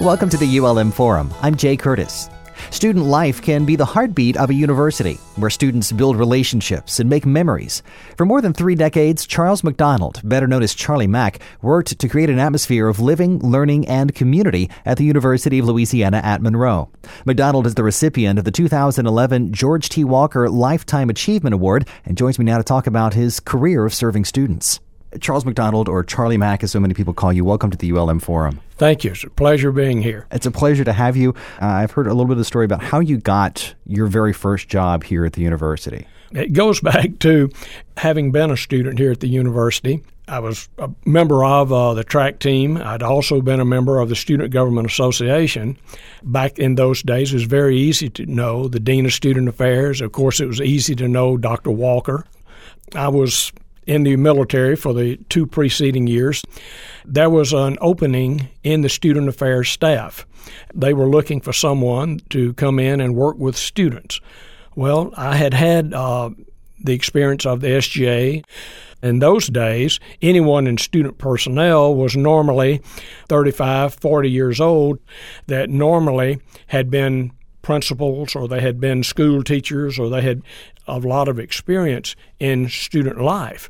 Welcome to the ULM Forum. I'm Jay Curtis. Student life can be the heartbeat of a university, where students build relationships and make memories. For more than 3 decades, Charles McDonald, better known as Charlie Mack, worked to create an atmosphere of living, learning, and community at the University of Louisiana at Monroe. McDonald is the recipient of the 2011 George T. Walker Lifetime Achievement Award and joins me now to talk about his career of serving students. Charles McDonald, or Charlie Mack, as so many people call you, welcome to the ULM Forum. Thank you. It's a pleasure being here. It's a pleasure to have you. I've heard a little bit of the story about how you got your very first job here at the university. It goes back to having been a student here at the university. I was a member of the track team. I'd also been a member of the Student Government Association. Back in those days, it was very easy to know the Dean of Student Affairs. Of course, it was easy to know Dr. Walker. I was in the military for the 2 preceding years. There was an opening in the Student Affairs staff. They were looking for someone to come in and work with students. Well, I had the experience of the SGA. In those days, anyone in student personnel was normally 35, 40 years old that normally had been principals, or they had been school teachers, or they had a lot of experience in student life.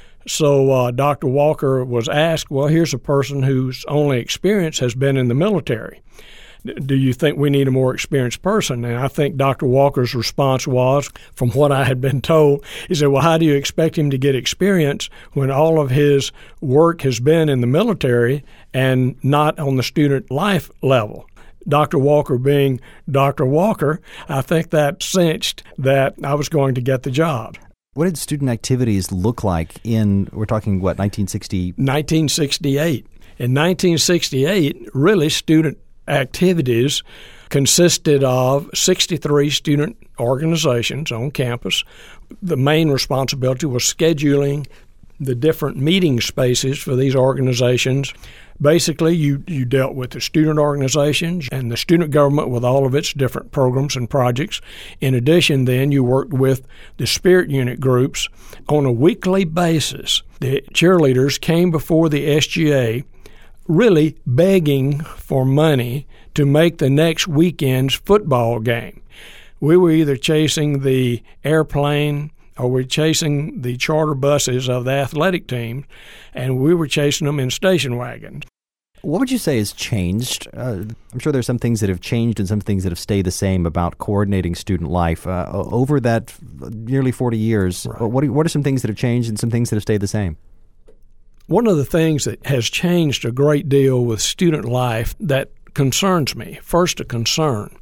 So Dr. Walker was asked, well, here's a person whose only experience has been in the military. Do you think we need a more experienced person? And I think Dr. Walker's response was, from what I had been told, he said, well, how do you expect him to get experience when all of his work has been in the military and not on the student life level? Dr. Walker being Dr. Walker, I think that cinched that I was going to get the job. What did student activities look like we're talking, 1960? 1968. In 1968, really, student activities consisted of 63 student organizations on campus. The main responsibility was scheduling the different meeting spaces for these organizations. Basically, you dealt with the student organizations and the student government with all of its different programs and projects. In addition, then, you worked with the spirit unit groups on a weekly basis. The cheerleaders came before the SGA really begging for money to make the next weekend's football game. We were either chasing the airplane or we're chasing the charter buses of the athletic team, and we were chasing them in station wagons. What would you say has changed? I'm sure there's some things that have changed and some things that have stayed the same about coordinating student life. Over that nearly 40 years, right. What are some things that have changed and some things that have stayed the same? One of the things that has changed a great deal with student life that concerns me, first a concern,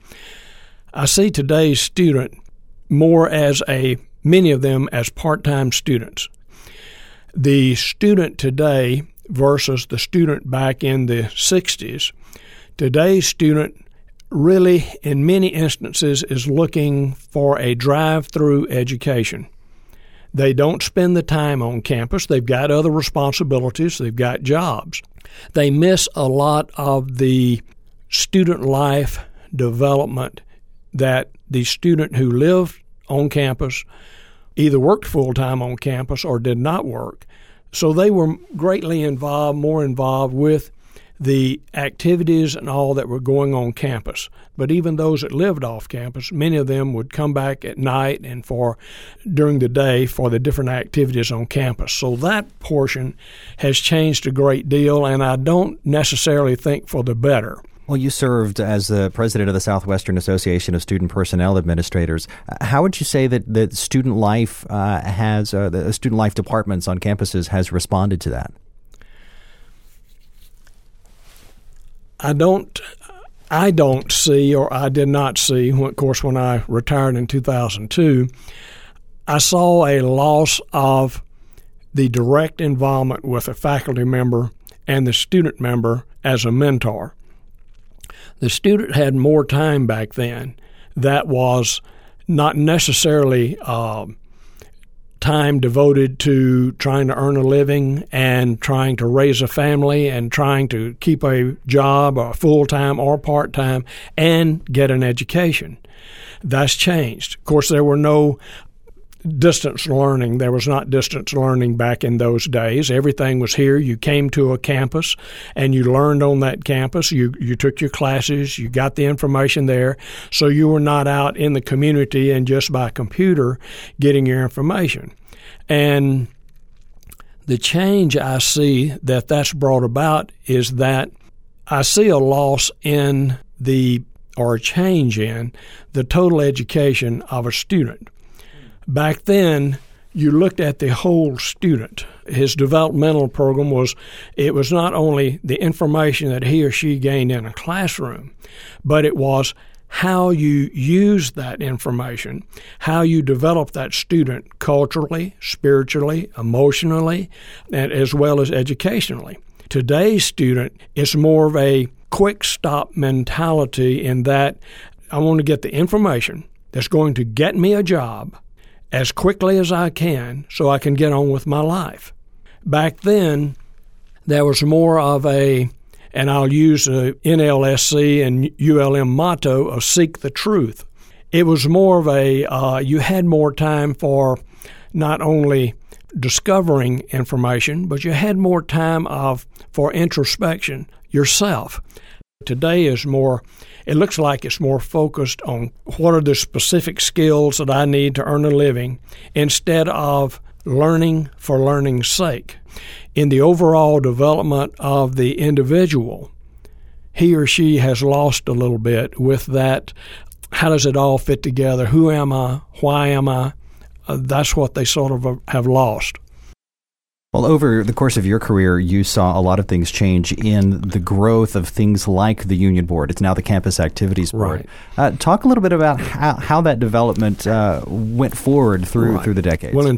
I see today's student more as many of them as part-time students. The student today versus the student back in the 60s, today's student really, in many instances, is looking for a drive-through education. They don't spend the time on campus. They've got other responsibilities. They've got jobs. They miss a lot of the student life development that the student who lived on campus either worked full-time on campus or did not work. So they were greatly more involved with the activities and all that were going on campus. But even those that lived off campus, many of them would come back at night and during the day for the different activities on campus. So that portion has changed a great deal, and I don't necessarily think for the better. Well, you served as the president of the Southwestern Association of Student Personnel Administrators. How would you say that student life the student life departments on campuses has responded to that? I don't see, or I did not see, of course, when I retired in 2002, I saw a loss of the direct involvement with a faculty member and the student member as a mentor. The student had more time back then. That was not necessarily time devoted to trying to earn a living and trying to raise a family and trying to keep a job, or full-time or part-time, and get an education. That's changed. Of course, there were no distance learning. There was not distance learning back in those days. Everything was here. You came to a campus and you learned on that campus. You took your classes. You got the information there. So you were not out in the community and just by computer getting your information. And the change I see that's brought about is that I see a loss in or a change in the total education of a student. Back then, you looked at the whole student. His developmental program was not only the information that he or she gained in a classroom, but it was how you use that information, how you develop that student culturally, spiritually, emotionally, and as well as educationally. Today's student is more of a quick stop mentality in that I want to get the information that's going to get me a job as quickly as I can so I can get on with my life. Back then, there was more of and I'll use the NLSC and ULM motto of seek the truth. It was more of you had more time for not only discovering information, but you had more time for introspection yourself. Today is more, it looks like it's more focused on what are the specific skills that I need to earn a living instead of learning for learning's sake. In the overall development of the individual, he or she has lost a little bit with that. How does it all fit together? Who am I? Why am I? That's what they sort of have lost. Well, over the course of your career, you saw a lot of things change in the growth of things like the Union Board. It's now the Campus Activities Board. Right. Talk a little bit about how that development went forward through the decades. Well, in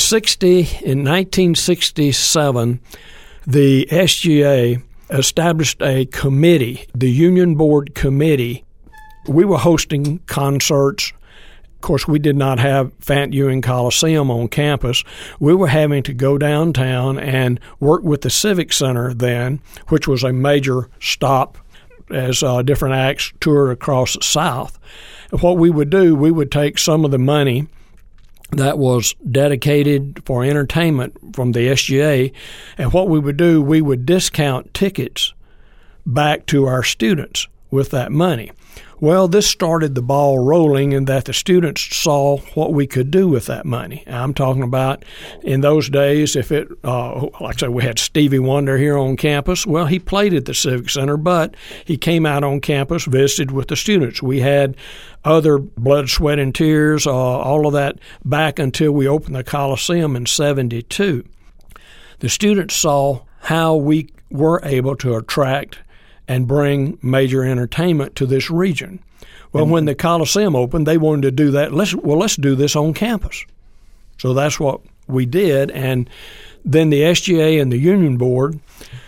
1967, the SGA established a committee, the Union Board Committee. We were hosting concerts. Of course, we did not have Fant Ewing Coliseum on campus. We were having to go downtown and work with the Civic Center then, which was a major stop as different acts toured across the South. And what we would do, we would take some of the money that was dedicated for entertainment from the SGA, and what we would do, we would discount tickets back to our students with that money. Well, this started the ball rolling in that the students saw what we could do with that money. I'm talking about in those days, if it, like I said, we had Stevie Wonder here on campus. Well, he played at the Civic Center, but he came out on campus, visited with the students. We had other Blood, Sweat, and Tears, all of that back until we opened the Coliseum in 1972. The students saw how we were able to attract and bring major entertainment to this region. Well, when the Coliseum opened, they wanted to do that. Let's do this on campus. So that's what we did. And then the SGA and the Union Board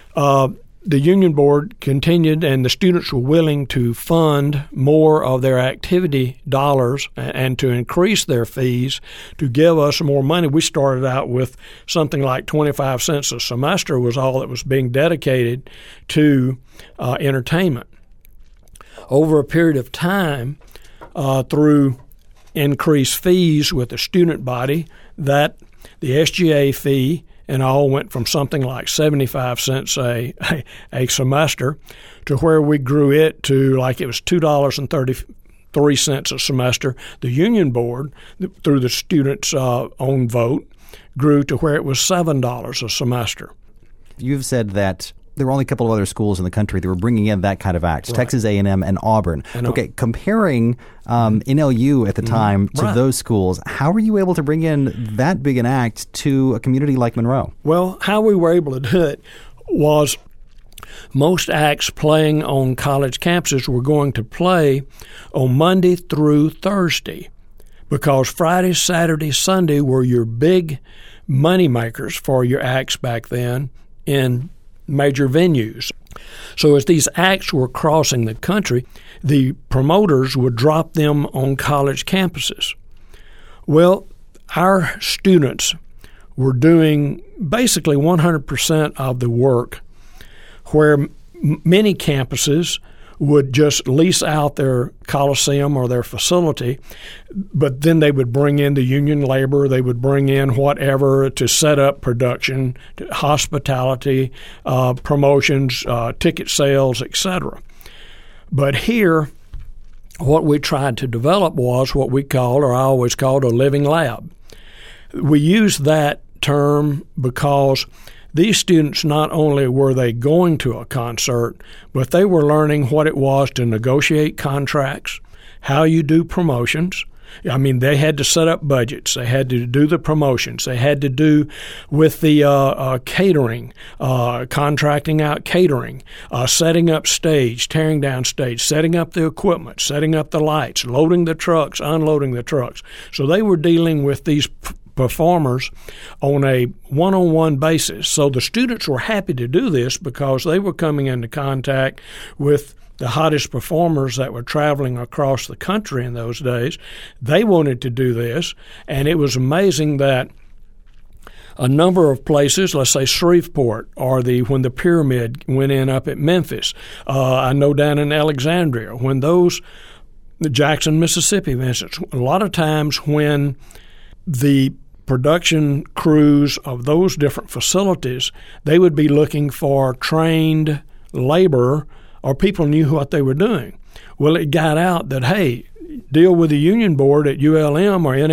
continued, and the students were willing to fund more of their activity dollars and to increase their fees to give us more money. We started out with something like 25 cents a semester was all that was being dedicated to entertainment. Over a period of time, through increased fees with the student body, that the SGA fee and all went from something like 75 cents a semester to where we grew it to like it was $2.33 a semester. The Union Board, through the students' own vote, grew to where it was $7 a semester. You've said that there were only a couple of other schools in the country that were bringing in that kind of act, right. Texas A&M and Auburn. Okay, comparing NLU at the time to those schools, how were you able to bring in that big an act to a community like Monroe? Well, how we were able to do it was most acts playing on college campuses were going to play on Monday through Thursday because Friday, Saturday, Sunday were your big money makers for your acts back then in major venues. So as these acts were crossing the country, the promoters would drop them on college campuses. Well, our students were doing basically 100% of the work where many campuses would just lease out their coliseum or their facility, but then they would bring in the union labor, they would bring in whatever to set up production, hospitality, promotions, ticket sales, etc. But here, what we tried to develop was what we called, or I always called, a living lab. We used that term because these students, not only were they going to a concert, but they were learning what it was to negotiate contracts, how you do promotions. I mean, they had to set up budgets. They had to do the promotions. They had to do with the catering, contracting out catering, setting up stage, tearing down stage, setting up the equipment, setting up the lights, loading the trucks, unloading the trucks. So they were dealing with these performers on a one-on-one basis. So the students were happy to do this because they were coming into contact with the hottest performers that were traveling across the country in those days. They wanted to do this, and it was amazing that a number of places, let's say Shreveport, or when the Pyramid went in up at Memphis, I know down in Alexandria, when the Jackson, Mississippi, for instance, a lot of times when the production crews of those different facilities, they would be looking for trained labor or people knew what they were doing. Well, it got out that, hey, deal with the union board at ULM or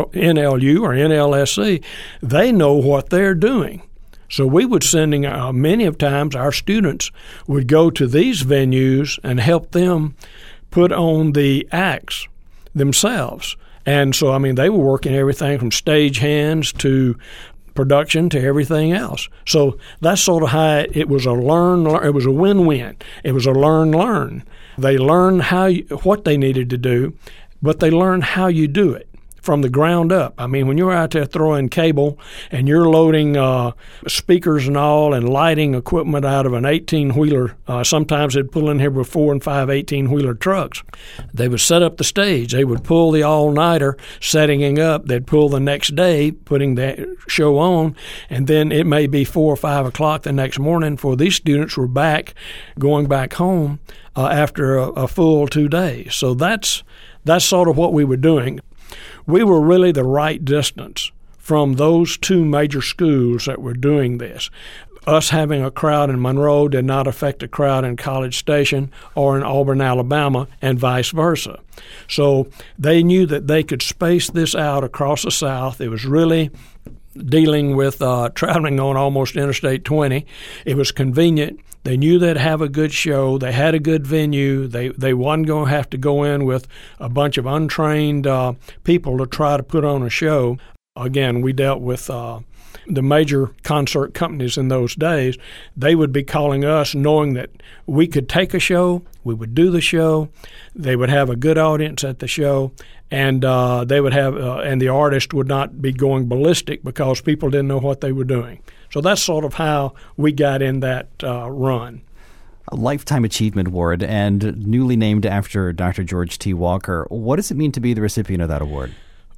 NLU or NLSC. They know what they're doing. So we would sending many of times our students would go to these venues and help them put on the acts themselves. And so, I mean, they were working everything from stage hands to production to everything else. So that's sort of how it was a it was a win-win. It was a learn. They learned what they needed to do, but they learned how you do it from the ground up. I mean, when you're out there throwing cable and you're loading speakers and all and lighting equipment out of an 18-wheeler, sometimes they'd pull in here with 4 and 5 18-wheeler trucks. They would set up the stage. They would pull the all-nighter, setting it up. They'd pull the next day, putting that show on, and then it may be 4 or 5 o'clock the next morning for these students were going back home after a full 2 days. So that's sort of what we were doing. We were really the right distance from those 2 major schools that were doing this. Us having a crowd in Monroe did not affect a crowd in College Station or in Auburn, Alabama, and vice versa. So they knew that they could space this out across the South. It was really dealing with traveling on almost Interstate 20. It was convenient. They knew they'd have a good show. They had a good venue. They wasn't going to have to go in with a bunch of untrained people to try to put on a show. Again, we dealt with the major concert companies in those days. They would be calling us knowing that we could take a show, we would do the show, they would have a good audience at the show, and they would have and the artist would not be going ballistic because people didn't know what they were doing. So that's sort of how we got in that run. A Lifetime Achievement Award, and newly named after Dr. George T. Walker. What does it mean to be the recipient of that award?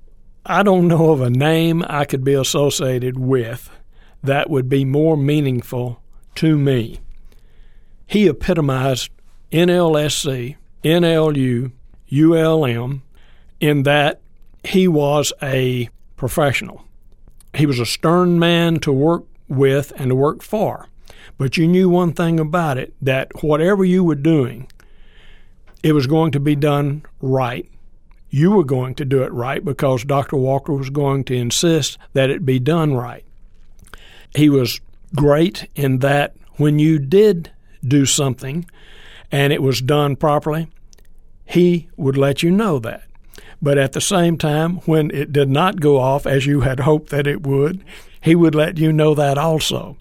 I don't know of a name I could be associated with that would be more meaningful to me. He epitomized NLSC, NLU, ULM in that he was a professional. He was a stern man to work with and to work for. But you knew one thing about it, that whatever you were doing, it was going to be done right. You were going to do it right because Dr. Walker was going to insist that it be done right. He was great in that when you did do something and it was done properly, he would let you know that. But at the same time, when it did not go off as you had hoped that it would, he would let you know that also.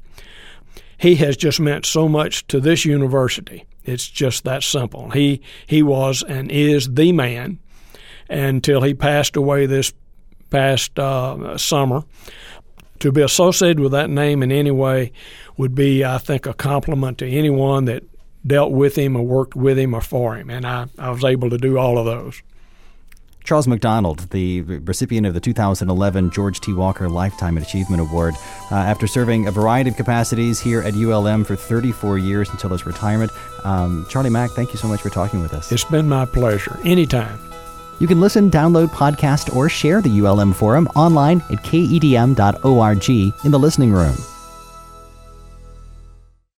He has just meant so much to this university. It's just that simple. He was and is the man until he passed away this past summer. To be associated with that name in any way would be, I think, a compliment to anyone that dealt with him or worked with him or for him, and I was able to do all of those. Charles McDonald, the recipient of the 2011 George T. Walker Lifetime Achievement Award, after serving a variety of capacities here at ULM for 34 years until his retirement. Charlie Mack, thank you so much for talking with us. It's been my pleasure. Anytime. You can listen, download, podcast, or share the ULM Forum online at kedm.org in the listening room.